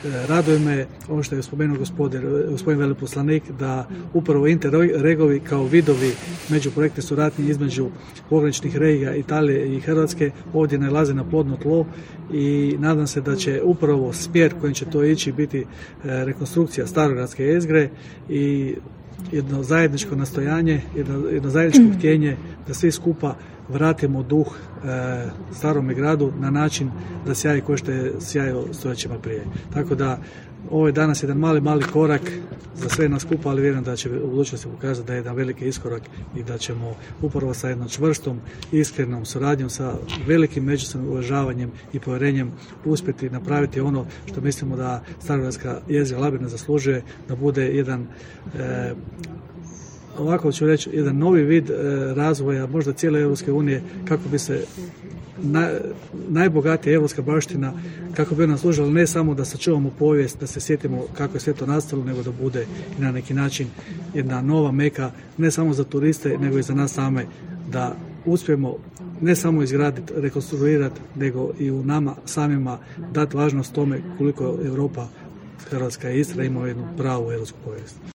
raduje me ono što je spomenuo gospodin veleposlanik, da upravo interregovi kao vidovi međuprojektne suradnje između pograničnih regija Italije i Hrvatske ovdje nalaze na plodno tlo i nadam se da će upravo smjer kojim će to ići biti rekonstrukcija starogradske jezgre i jedno zajedničko nastojanje, jedno zajedničko htjenje da svi skupa vratimo duh starome gradu na način da sjaji kao što je sjajio stoljećima prije. Tako da ovo je danas jedan mali korak za sve nas skupa, ali vjerujem da će u budućnosti pokazati da je jedan veliki iskorak i da ćemo upravo sa jednom čvrstom, iskrenom suradnjom, sa velikim međusobnim uvažavanjem i povjerenjem uspjeti napraviti ono što mislimo da starogradska jezgra Labina zaslužuje, da bude jedan ovako ću reći, jedan novi vid razvoja možda cijele Europske unije, kako bi se najbogatija europska baština, kako bi ona služila ne samo da sačuvamo povijest, da se sjetimo kako je sve to nastalo, nego da bude i na neki način jedna nova meka, ne samo za turiste, nego i za nas same, da uspijemo ne samo izgraditi, rekonstruirati, nego i u nama samima dati važnost tome koliko Europa, Hrvatska i Istra imaju jednu pravu europsku povijest.